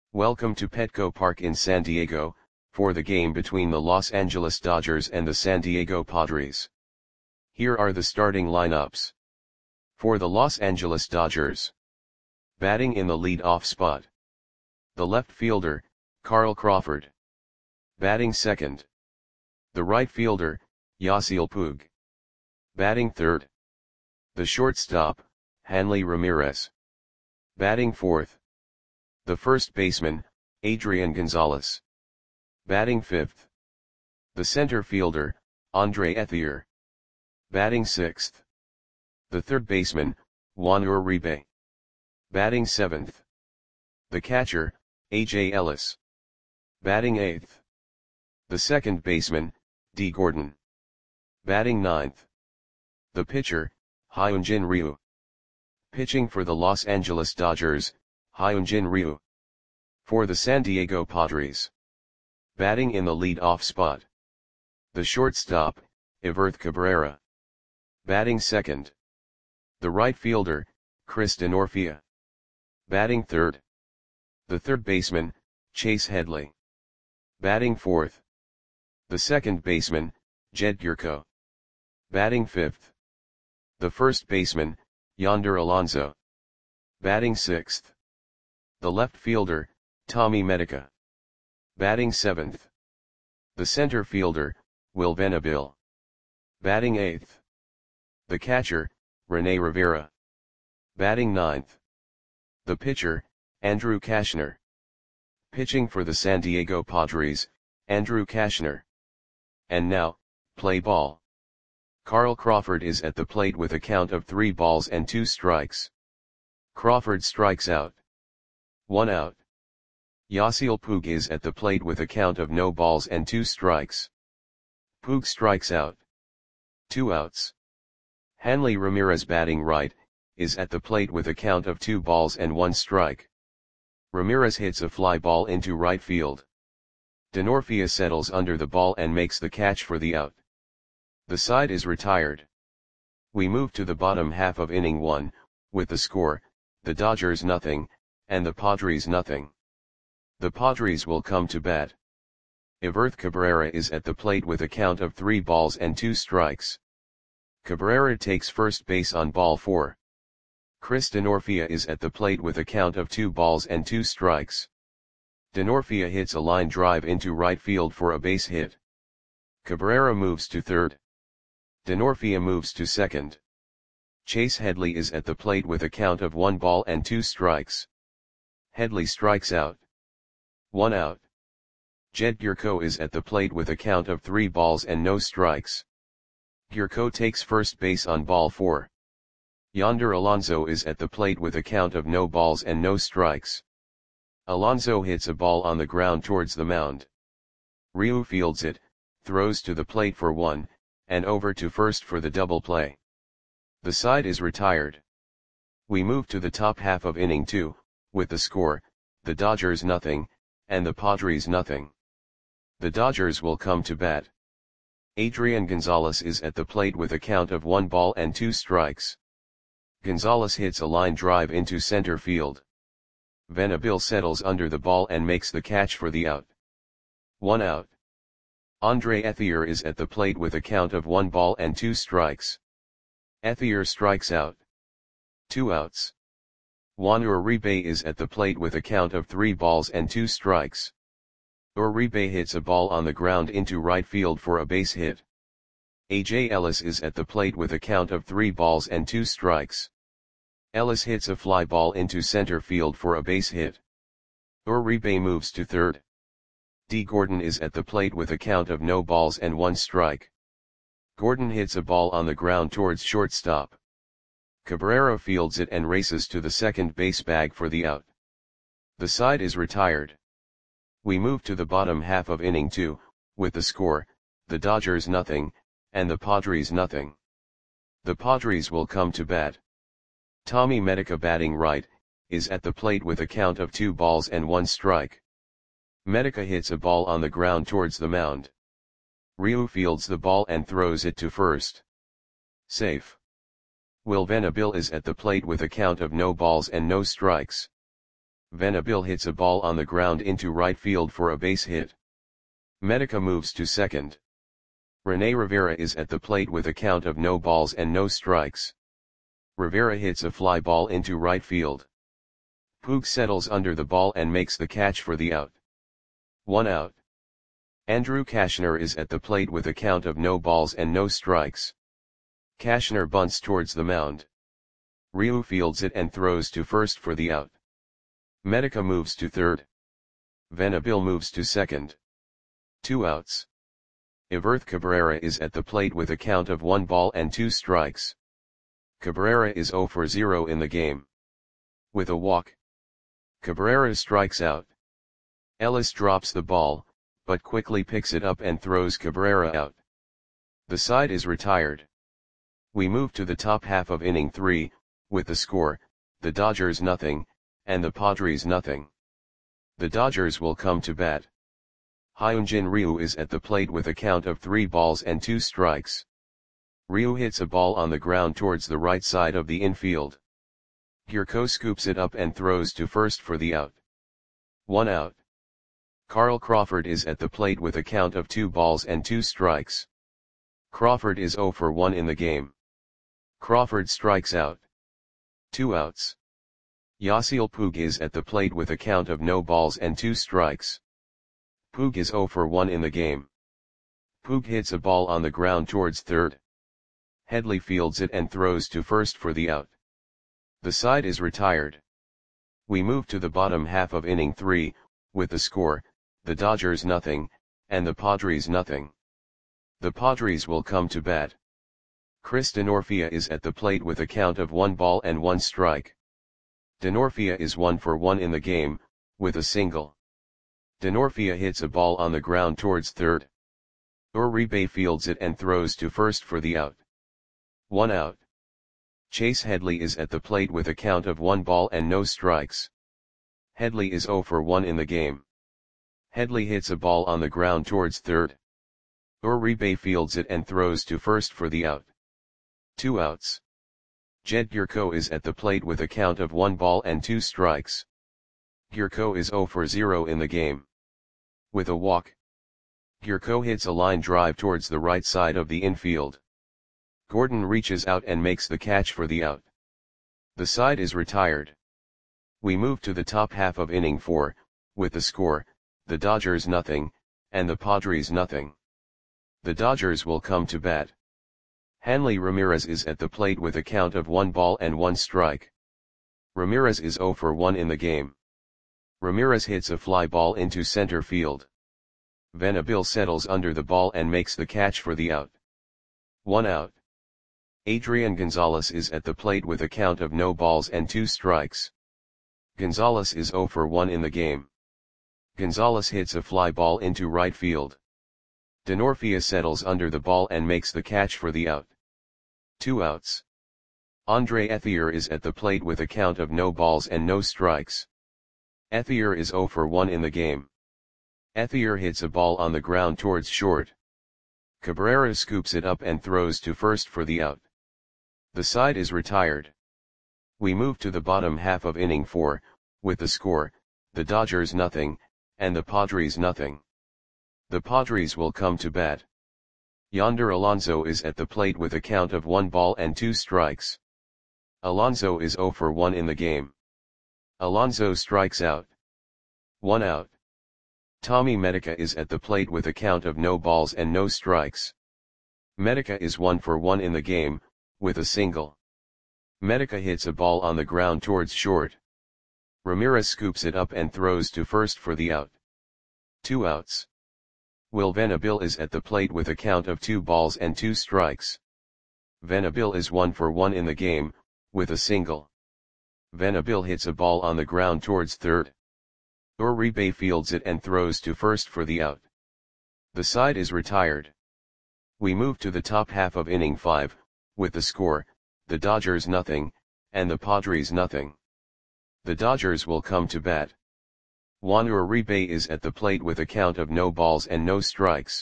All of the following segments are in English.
Welcome to Petco Park in San Diego, for the game between the Los Angeles Dodgers and the San Diego Padres. Here are the starting lineups. For the Los Angeles Dodgers. Batting in the lead-off spot. The left fielder, Carl Crawford. Batting second. The right fielder, Yasiel Puig. Batting third. The shortstop, Hanley Ramirez. Batting fourth. The first baseman, Adrian Gonzalez. Batting fifth. The center fielder, Andre Ethier. Batting sixth. The third baseman, Juan Uribe. Batting seventh. The catcher, A.J. Ellis. Batting eighth. The second baseman, D. Gordon. Batting ninth. The pitcher, Hyunjin Ryu. Pitching for the Los Angeles Dodgers, Hyunjin Ryu. For the San Diego Padres. Batting in the lead-off spot. The shortstop, Everth Cabrera. Batting second. The right fielder, Chris Denorfia. Batting third. The third baseman, Chase Headley. Batting fourth. The second baseman, Jed Gyorko. Batting fifth. The first baseman, Yonder Alonso. Batting sixth. The left fielder, Tommy Medica. Batting seventh. The center fielder, Will Venable. Batting eighth. The catcher, Rene Rivera. Batting ninth. The pitcher, Andrew Cashner. Pitching for the San Diego Padres, Andrew Cashner. And now, play ball. Carl Crawford is at the plate with a count of 3 balls and 2 strikes. Crawford strikes out. 1 out. Yasiel Puig is at the plate with a count of no balls and 2 strikes. Puig strikes out. 2 outs. Hanley Ramirez batting right, is at the plate with a count of 2 balls and 1 strike. Ramirez hits a fly ball into right field. Denorfia settles under the ball and makes the catch for the out. The side is retired. We move to the bottom half of inning 1, with the score, the Dodgers nothing, and the Padres nothing. The Padres will come to bat. Everth Cabrera is at the plate with a count of 3 balls and 2 strikes. Cabrera takes first base on ball 4. Chris Denorfia is at the plate with a count of 2 balls and 2 strikes. Denorfia hits a line drive into right field for a base hit. Cabrera moves to third. Denorfia moves to second. Chase Headley is at the plate with a count of 1 ball and 2 strikes. Headley strikes out. 1 out. Jed Gyorko is at the plate with a count of 3 balls and no strikes. Gyorko takes first base on ball 4. Yonder Alonso is at the plate with a count of no balls and no strikes. Alonso hits a ball on the ground towards the mound. Ryu fields it, throws to the plate for 1, and over to first for the double play. The side is retired. We move to the top half of inning 2, with the score, the Dodgers nothing, and the Padres nothing. The Dodgers will come to bat. Adrian Gonzalez is at the plate with a count of 1 ball and 2 strikes. Gonzalez hits a line drive into center field. Venable settles under the ball and makes the catch for the out. 1 out. Andre Ethier is at the plate with a count of 1 ball and 2 strikes. Ethier strikes out. 2 outs. Juan Uribe is at the plate with a count of 3 balls and 2 strikes. Uribe hits a ball on the ground into right field for a base hit. A.J. Ellis is at the plate with a count of 3 balls and 2 strikes. Ellis hits a fly ball into center field for a base hit. Uribe moves to third. D. Gordon is at the plate with a count of no balls and 1 strike. Gordon hits a ball on the ground towards shortstop. Cabrera fields it and races to the second base bag for the out. The side is retired. We move to the bottom half of inning 2, with the score, the Dodgers nothing, and the Padres nothing. The Padres will come to bat. Tommy Medica batting right, is at the plate with a count of 2 balls and 1 strike. Medica hits a ball on the ground towards the mound. Ryu fields the ball and throws it to first. Safe. Will Venable is at the plate with a count of no balls and no strikes. Venabil hits a ball on the ground into right field for a base hit. Medica moves to second. Rene Rivera is at the plate with a count of no balls and no strikes. Rivera hits a fly ball into right field. Puig settles under the ball and makes the catch for the out. 1 out. Andrew Cashner is at the plate with a count of no balls and no strikes. Cashner bunts towards the mound. Ryu fields it and throws to first for the out. Medica moves to third. Venabil moves to second. 2 outs. Everth Cabrera is at the plate with a count of 1 ball and 2 strikes. Cabrera is 0 for 0 in the game. With a walk, Cabrera strikes out. Ellis drops the ball, but quickly picks it up and throws Cabrera out. The side is retired. We move to the top half of inning 3, with the score, the Dodgers nothing, and the Padres nothing. The Dodgers will come to bat. Hyunjin Ryu is at the plate with a count of 3 balls and 2 strikes. Ryu hits a ball on the ground towards the right side of the infield. Gurko scoops it up and throws to first for the out. 1 out. Carl Crawford is at the plate with a count of 2 balls and 2 strikes. Crawford is 0 for 1 in the game. Crawford strikes out. 2 outs. Yasiel Puig is at the plate with a count of no balls and 2 strikes. Puig is 0 for 1 in the game. Puig hits a ball on the ground towards third. Headley fields it and throws to first for the out. The side is retired. We move to the bottom half of inning 3, with the score, the Dodgers nothing, and the Padres nothing. The Padres will come to bat. Chris Denorfia is at the plate with a count of 1 ball and 1 strike. Denorfia is 1 for 1 in the game, with a single. Denorfia hits a ball on the ground towards third. Uribe fields it and throws to first for the out. 1 out. Chase Headley is at the plate with a count of 1 ball and no strikes. Headley is 0 for 1 in the game. Headley hits a ball on the ground towards third. Uribe fields it and throws to first for the out. 2 outs. Jed Gurko is at the plate with a count of 1 ball and 2 strikes. Gurko is 0 for 0 in the game. With a walk, Gurko hits a line drive towards the right side of the infield. Gordon reaches out and makes the catch for the out. The side is retired. We move to the top half of inning 4, with the score, the Dodgers nothing, and the Padres nothing. The Dodgers will come to bat. Hanley Ramirez is at the plate with a count of 1 ball and 1 strike. Ramirez is 0 for 1 in the game. Ramirez hits a fly ball into center field. Venabil settles under the ball and makes the catch for the out. 1 out. Adrian Gonzalez is at the plate with a count of no balls and 2 strikes. Gonzalez is 0 for 1 in the game. Gonzalez hits a fly ball into right field. Denorfia settles under the ball and makes the catch for the out. 2 outs. Andre Ethier is at the plate with a count of no balls and no strikes. Ethier is 0 for 1 in the game. Ethier hits a ball on the ground towards short. Cabrera scoops it up and throws to first for the out. The side is retired. We move to the bottom half of inning 4, with the score, the Dodgers nothing, and the Padres nothing. The Padres will come to bat. Yonder Alonso is at the plate with a count of 1 ball and 2 strikes. Alonso is 0 for 1 in the game. Alonso strikes out. 1 out. Tommy Medica is at the plate with a count of no balls and no strikes. Medica is 1 for 1 in the game, with a single. Medica hits a ball on the ground towards short. Ramirez scoops it up and throws to first for the out. 2 outs. Will Venabil is at the plate with a count of 2 balls and 2 strikes. Venabil is 1 for 1 in the game, with a single. Venabil hits a ball on the ground towards third. Uribe fields it and throws to first for the out. The side is retired. We move to the top half of inning 5, with the score, the Dodgers nothing, and the Padres nothing. The Dodgers will come to bat. Juan Uribe is at the plate with a count of no balls and no strikes.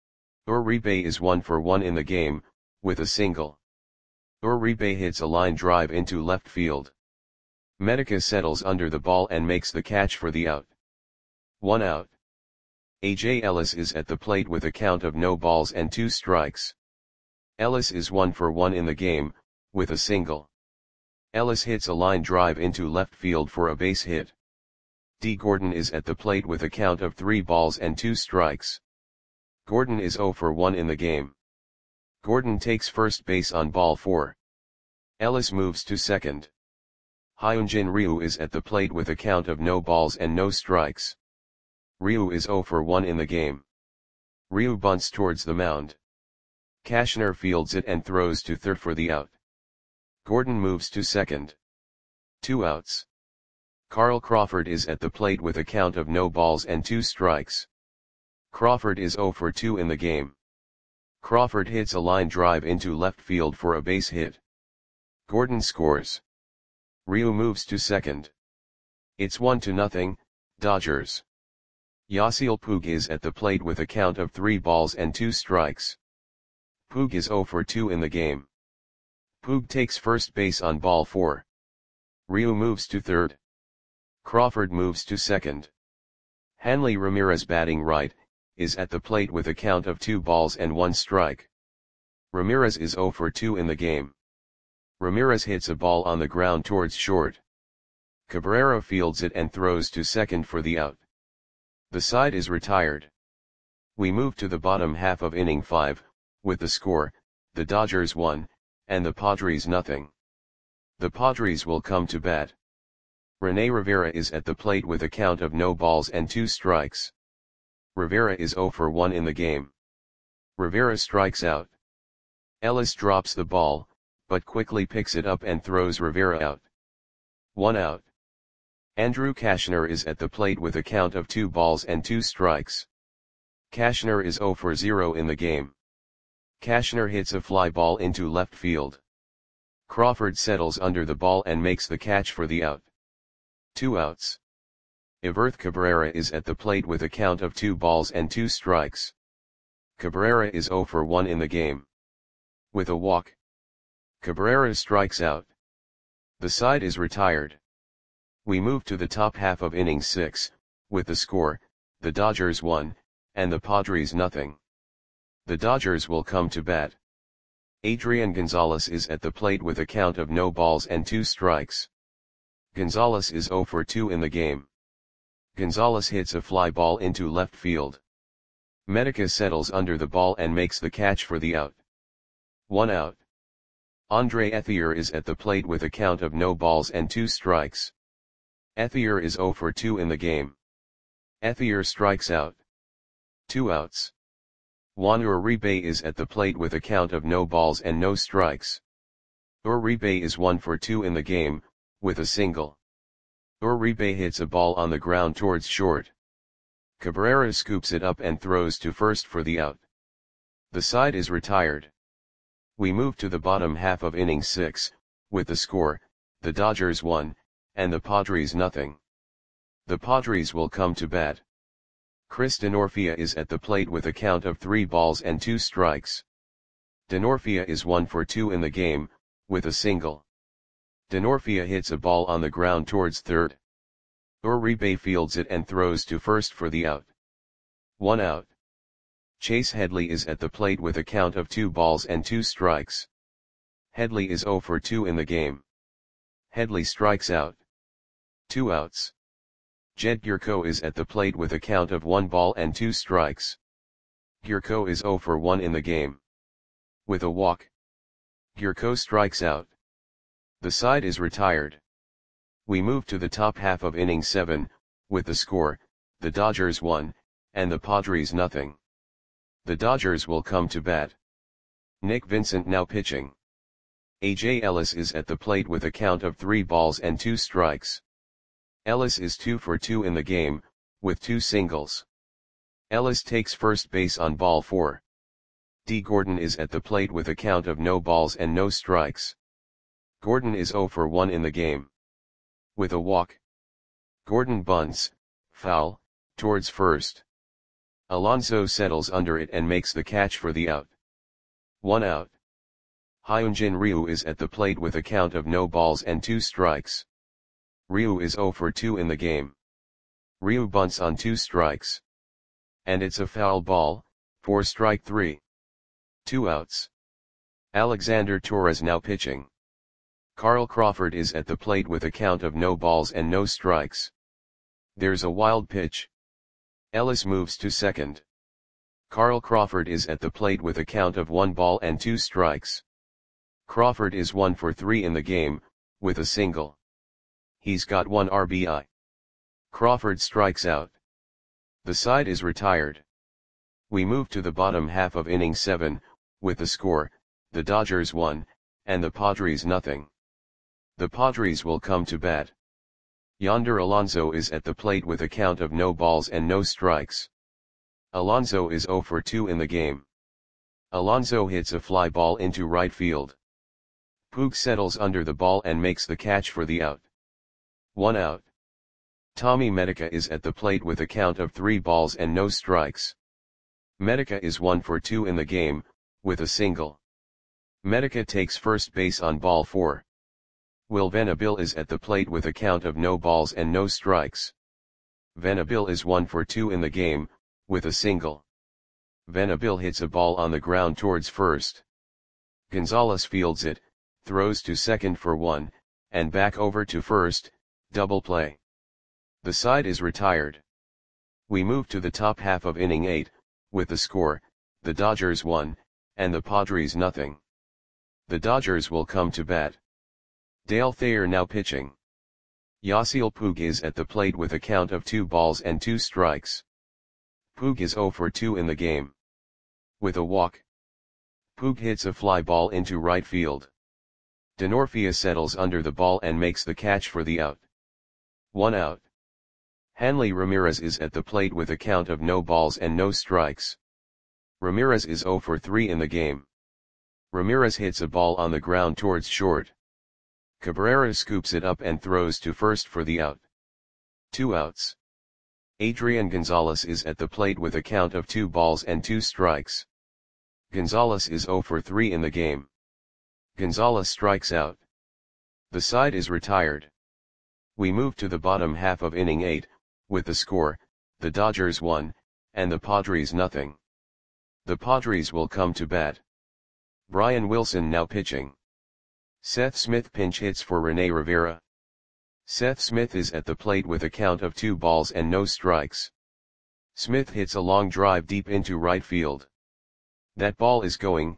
Uribe is 1 for 1 in the game, with a single. Uribe hits a line drive into left field. Medica settles under the ball and makes the catch for the out. 1 out. A.J. Ellis is at the plate with a count of no balls and 2 strikes. Ellis is 1 for 1 in the game, with a single. Ellis hits a line drive into left field for a base hit. D. Gordon is at the plate with a count of 3 balls and 2 strikes. Gordon is 0 for 1 in the game. Gordon takes first base on ball 4. Ellis moves to second. Hyunjin Ryu is at the plate with a count of no balls and no strikes. Ryu is 0 for 1 in the game. Ryu bunts towards the mound. Cashner fields it and throws to third for the out. Gordon moves to second. 2 outs. Carl Crawford is at the plate with a count of no balls and 2 strikes. Crawford is 0 for 2 in the game. Crawford hits a line drive into left field for a base hit. Gordon scores. Ryu moves to second. It's 1-0, Dodgers. Yasiel Puig is at the plate with a count of 3 balls and 2 strikes. Puig is 0 for 2 in the game. Puig takes first base on ball 4. Ryu moves to third. Crawford moves to second. Hanley Ramirez, batting right, is at the plate with a count of 2 balls and 1 strike. Ramirez is 0 for 2 in the game. Ramirez hits a ball on the ground towards short. Cabrera fields it and throws to second for the out. The side is retired. We move to the bottom half of inning 5, with the score, the Dodgers 1, and the Padres 0. The Padres will come to bat. Rene Rivera is at the plate with a count of no balls and 2 strikes. Rivera is 0 for 1 in the game. Rivera strikes out. Ellis drops the ball, but quickly picks it up and throws Rivera out. 1 out. Andrew Cashner is at the plate with a count of 2 balls and 2 strikes. Cashner is 0 for 0 in the game. Cashner hits a fly ball into left field. Crawford settles under the ball and makes the catch for the out. 2 outs. Everth Cabrera is at the plate with a count of 2 balls and 2 strikes. Cabrera is 0 for 1 in the game. With a walk, Cabrera strikes out. The side is retired. We move to the top half of inning 6, with the score, the Dodgers 1, and the Padres 0. The Dodgers will come to bat. Adrian Gonzalez is at the plate with a count of no balls and 2 strikes. Gonzalez is 0 for 2 in the game. Gonzalez hits a fly ball into left field. Medica settles under the ball and makes the catch for the out. 1 out. Andre Ethier is at the plate with a count of no balls and 2 strikes. Ethier is 0 for 2 in the game. Ethier strikes out. 2 outs. Juan Uribe is at the plate with a count of no balls and no strikes. Uribe is 1 for 2 in the game, with a single. Uribe hits a ball on the ground towards short. Cabrera scoops it up and throws to first for the out. The side is retired. We move to the bottom half of inning 6, with the score, the Dodgers 1, and the Padres 0. The Padres will come to bat. Chris Denorfia is at the plate with a count of 3 balls and 2 strikes. Denorfia is 1 for 2 in the game, with a single. Denorfia hits a ball on the ground towards third. Uribe fields it and throws to first for the out. 1 out. Chase Headley is at the plate with a count of 2 balls and 2 strikes. Headley is 0 for 2 in the game. Headley strikes out. 2 outs. Jed Gyorko is at the plate with a count of 1 ball and 2 strikes. Gyorko is 0 for 1 in the game. With a walk, Gyorko strikes out. The side is retired. We move to the top half of inning 7, with the score, the Dodgers 1, and the Padres 0. The Dodgers will come to bat. Nick Vincent now pitching. A.J. Ellis is at the plate with a count of 3 balls and 2 strikes. Ellis is 2 for 2 in the game, with 2 singles. Ellis takes first base on ball 4. D. Gordon is at the plate with a count of no balls and no strikes. Gordon is 0 for 1 in the game. With a walk, Gordon bunts, foul, towards first. Alonso settles under it and makes the catch for the out. 1 out. Hyunjin Ryu is at the plate with a count of no balls and 2 strikes. Ryu is 0 for 2 in the game. Ryu bunts on 2 strikes. And it's a foul ball, for strike 3. 2 outs. Alexander Torres now pitching. Carl Crawford is at the plate with a count of no balls and no strikes. There's a wild pitch. Ellis moves to second. Carl Crawford is at the plate with a count of 1 ball and 2 strikes. Crawford is 1 for 3 in the game, with a single. He's got 1 RBI. Crawford strikes out. The side is retired. We move to the bottom half of inning 7, with the score, the Dodgers 1, and the Padres nothing. The Padres will come to bat. Yonder Alonso is at the plate with a count of no balls and no strikes. Alonso is 0 for 2 in the game. Alonso hits a fly ball into right field. Puig settles under the ball and makes the catch for the out. 1 out. Tommy Medica is at the plate with a count of 3 balls and no strikes. Medica is 1 for 2 in the game, with a single. Medica takes first base on ball 4. Will Venable is at the plate with a count of no balls and no strikes. Venable is 1 for 2 in the game, with a single. Venable hits a ball on the ground towards first. Gonzalez fields it, throws to second for 1, and back over to first, double play. The side is retired. We move to the top half of inning 8, with the score, the Dodgers 1, and the Padres nothing. The Dodgers will come to bat. Dale Thayer now pitching. Yasiel Puig is at the plate with a count of 2 balls and 2 strikes. Puig is 0 for 2 in the game. With a walk. Puig hits a fly ball into right field. Denorfia settles under the ball and makes the catch for the out. 1 out. Hanley Ramirez is at the plate with a count of no balls and no strikes. Ramirez is 0 for 3 in the game. Ramirez hits a ball on the ground towards short. Cabrera scoops it up and throws to first for the out. 2 outs. Adrian Gonzalez is at the plate with a count of 2 balls and 2 strikes. Gonzalez is 0 for 3 in the game. Gonzalez strikes out. The side is retired. We move to the bottom half of inning 8, with the score, the Dodgers 1, and the Padres nothing. The Padres will come to bat. Brian Wilson now pitching. Seth Smith pinch hits for Rene Rivera. Seth Smith is at the plate with a count of 2 balls and no strikes. Smith hits a long drive deep into right field. That ball is gone.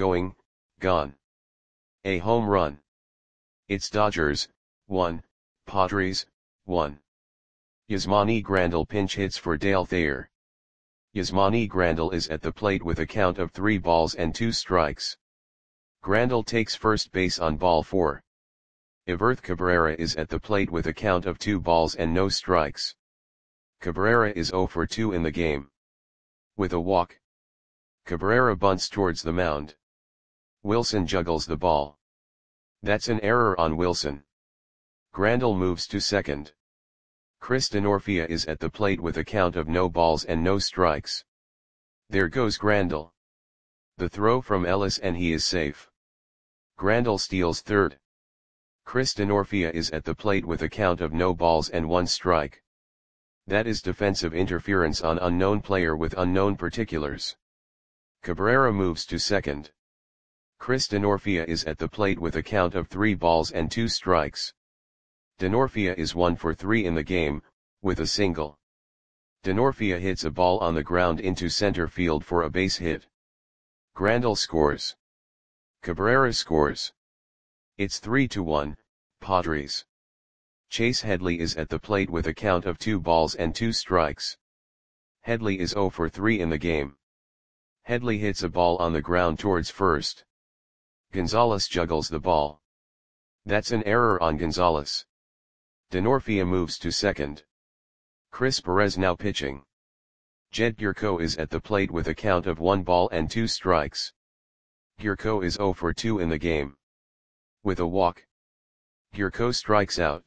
A home run. It's Dodgers 1, Padres 1. Yasmani Grandal pinch hits for Dale Thayer. Yasmani Grandal is at the plate with a count of 3 balls and 2 strikes. Grandal takes first base on ball 4. Everth Cabrera is at the plate with a count of 2 balls and no strikes. Cabrera is 0 for 2 in the game. With a walk. Cabrera bunts towards the mound. Wilson juggles the ball. That's an error on Wilson. Grandal moves to second. Chris Denorfia is at the plate with a count of no balls and no strikes. There goes Grandal. The throw from Ellis and he is safe. Grandal steals third. Chris Denorfia is at the plate with a count of no balls and 1 strike. That is defensive interference on unknown player with unknown particulars. Cabrera moves to second. Chris Denorfia is at the plate with a count of 3 balls and 2 strikes. Denorfia is 1 for 3 in the game, with a single. Denorfia hits a ball on the ground into center field for a base hit. Grandal scores. Cabrera scores. It's 3-1, Padres. Chase Headley is at the plate with a count of 2 balls and 2 strikes. Headley is 0 for 3 in the game. Headley hits a ball on the ground towards first. Gonzalez juggles the ball. That's an error on Gonzalez. Denorfia moves to second. Chris Perez now pitching. Jed Gurko is at the plate with a count of 1 ball and 2 strikes. Gurko is 0 for 2 in the game. With a walk. Gurko strikes out.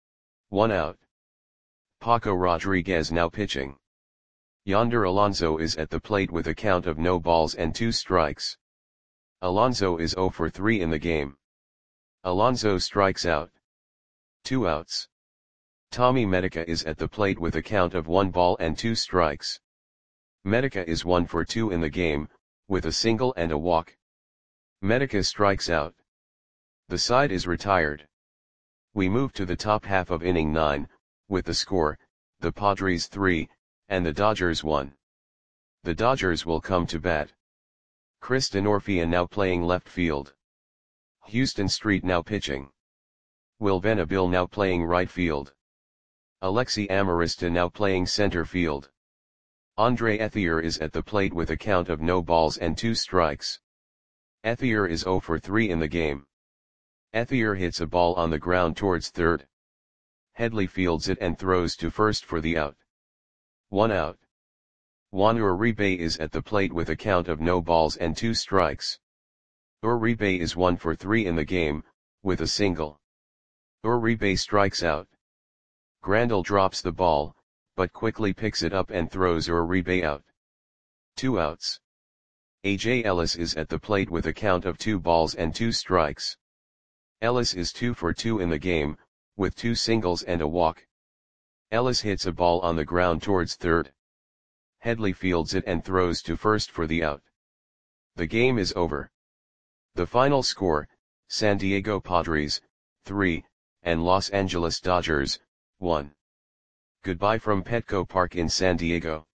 1 out. Paco Rodriguez now pitching. Yonder Alonso is at the plate with a count of no balls and 2 strikes. Alonso is 0 for 3 in the game. Alonso strikes out. 2 outs. Tommy Medica is at the plate with a count of 1 ball and 2 strikes. Medica is 1 for 2 in the game, with a single and a walk. Medica strikes out. The side is retired. We move to the top half of inning 9, with the score, the Padres 3, and the Dodgers 1. The Dodgers will come to bat. Chris Denorfia now playing left field. Houston Street now pitching. Will Venable now playing right field. Alexi Amarista now playing center field. Andre Ethier is at the plate with a count of no balls and 2 strikes. Ethier is 0 for 3 in the game. Ethier hits a ball on the ground towards third. Headley fields it and throws to first for the out. 1 out. Juan Uribe is at the plate with a count of no balls and 2 strikes. Uribe is 1 for 3 in the game, with a single. Uribe strikes out. Grandal drops the ball, but quickly picks it up and throws Uribe out. 2 outs. A.J. Ellis is at the plate with a count of 2 balls and 2 strikes. Ellis is 2 for 2 in the game, with 2 singles and a walk. Ellis hits a ball on the ground towards third. Headley fields it and throws to first for the out. The game is over. The final score, San Diego Padres, 3, and Los Angeles Dodgers, 1. Goodbye from Petco Park in San Diego.